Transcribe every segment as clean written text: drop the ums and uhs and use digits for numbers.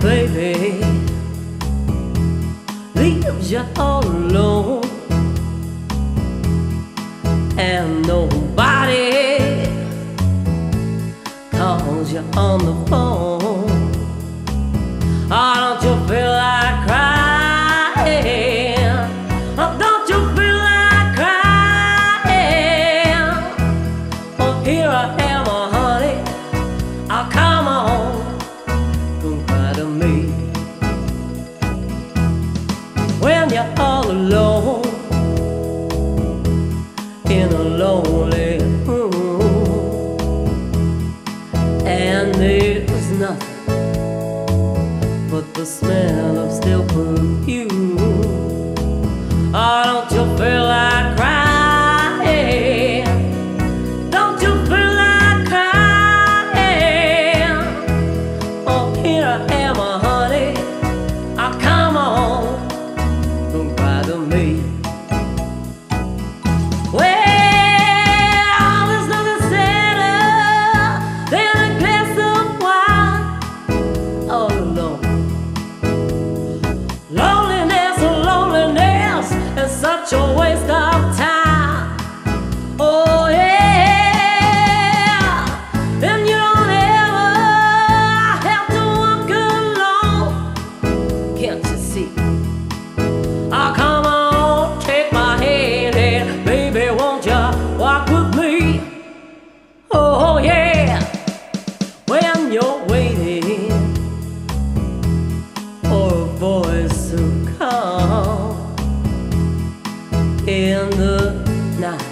baby leaves you all alone, and nobody calls you on the phone. Oh, don't you feel like crying? Oh, don't you feel like crying? Oh, here I am, oh, honey. Oh, come on, come cry to me. When you're all alone in a lonely room, and there's nothing but the smell of stale perfume. Oh, don't you feel like crying? Don't you feel like crying? Oh, here I am, oh, honey. Oh, come on, don't cry to me. Well, there's nothing sadder than a glass of wine all alone. Loneliness, oh, loneliness is such a waste of time. Oh yeah, and you don't ever have to walk alone. Can't you see? Oh, come on, take my hand and baby, won't you walk with me? Oh yeah, when you're waiting for a voice to come in the night,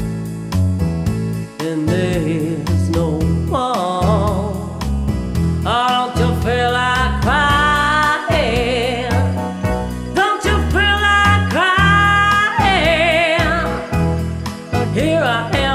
and there's no one. Oh, don't you feel like crying? Don't you feel like crying? Here I am.